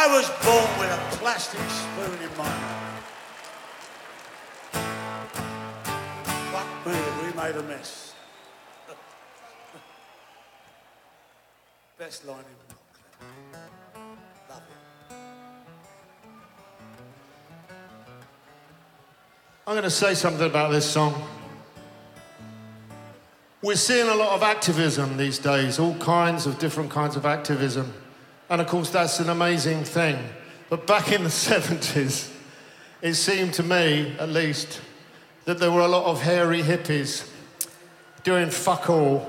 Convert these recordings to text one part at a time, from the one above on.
I was born with a plastic spoon in my mouth. Fuck me, we made a mess. Best line in the book. Love it. I'm going to say something about this song. We're seeing a lot of activism these days, all kinds of different kinds of activism. And of course, that's an amazing thing. But back in the 70s, it seemed to me, at least, that there were a lot of hairy hippies doing fuck all.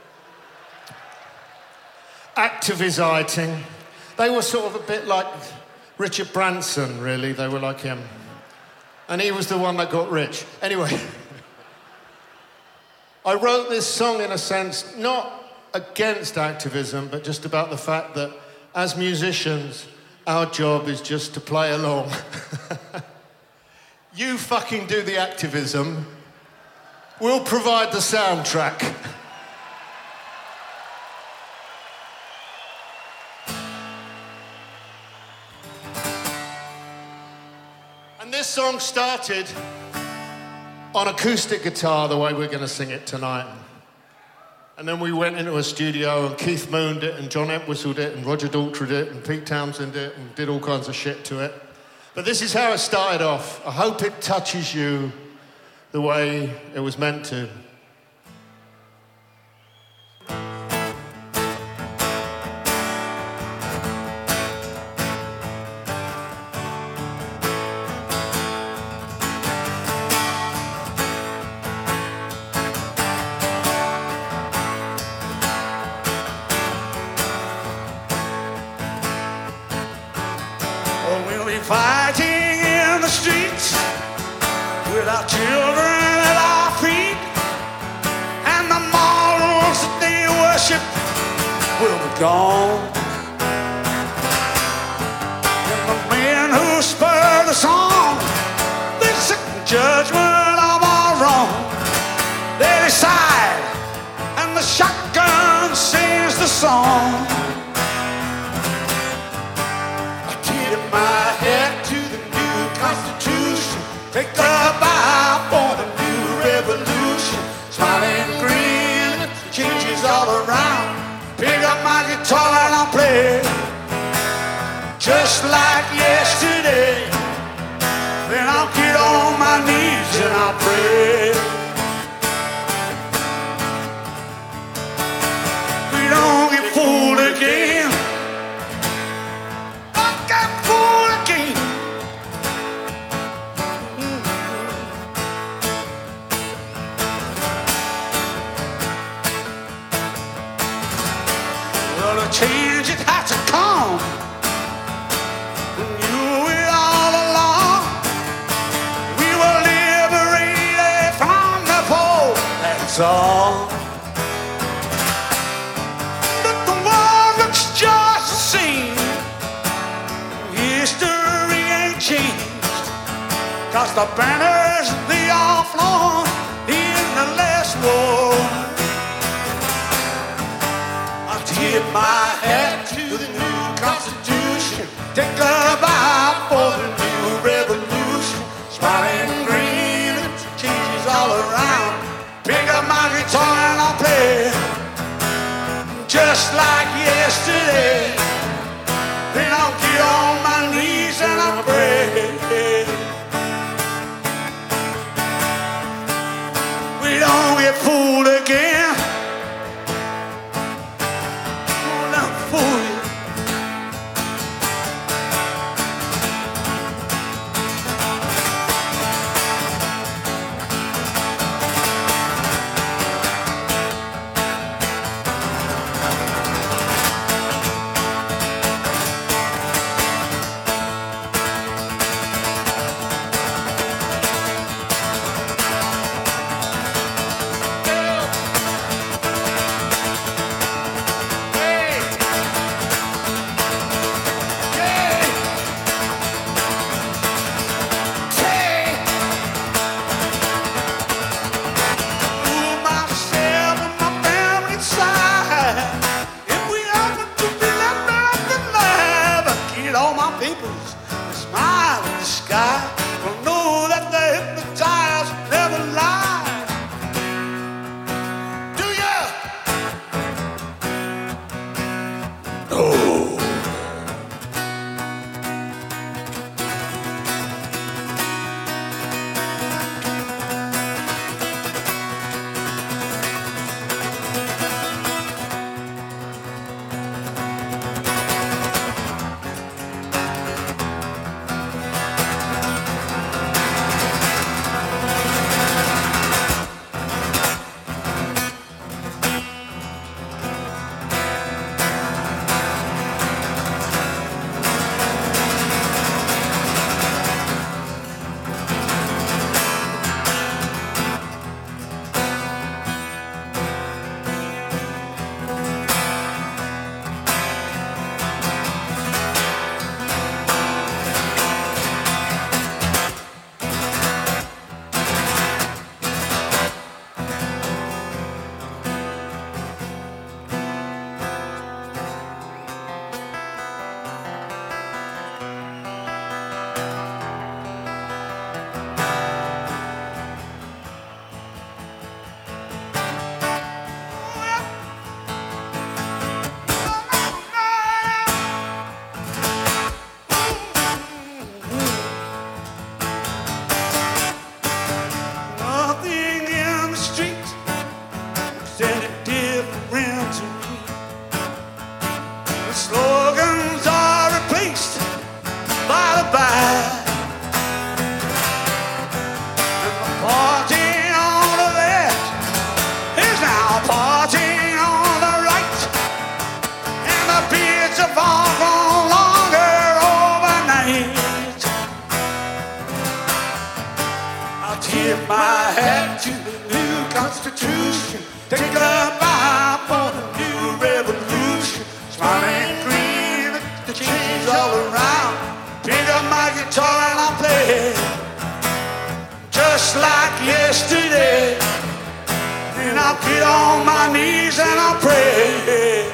Activisating. They were sort of a bit like Richard Branson, really. They were like him. And he was the one that got rich. Anyway, I wrote this song in a sense, not against activism, but just about the fact that as musicians, our job is just to play along. You fucking do the activism. We'll provide the soundtrack. And this song started on acoustic guitar, the way we're going to sing it tonight. And then we went into a studio and Keith Mooned it and John Entwistled it and Roger Daltrey it and Pete Townsend it and did all kinds of shit to it. But this is how it started off. I hope it touches you the way it was meant to. Fighting in the streets with our children at our feet, and the morals that they worship will be gone. And the men who spur the song, they sit in judgment of our wrong. They decide, and the shotgun sings the song. My head to the new Constitution, take the bow for the new revolution. Smiling green, changes all around. Pick up my guitar and I'll play just like yesterday. Then I'll get on my knees and I'll pray. We don't get fooled again. Change it has to come. You it all along. We were liberated from the pole. That's all. But the world looks just the same. History ain't changed. 'Cause the banners they all flown in the last war. Tip my hat to the new Constitution. Take a bow for the new revolution. Smiling green, changes all around. Pick up my guitar and I'll play just like yesterday. Then I'll get on my knees and I'll pray. We don't get fooled again. take a bow for the new revolution. Smiling green, the change all around. Pick up my guitar and I'll play just like yesterday. And I'll get on my knees and I'll pray.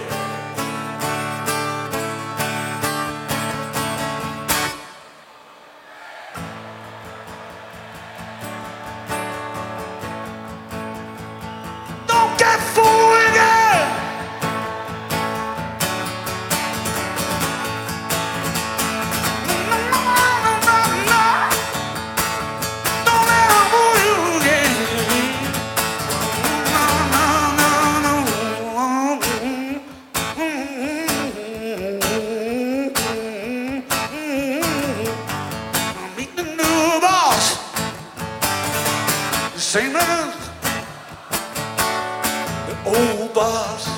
Don't get fooled again. Don't let them fool you again. Meet the new boss. Same as the old boss.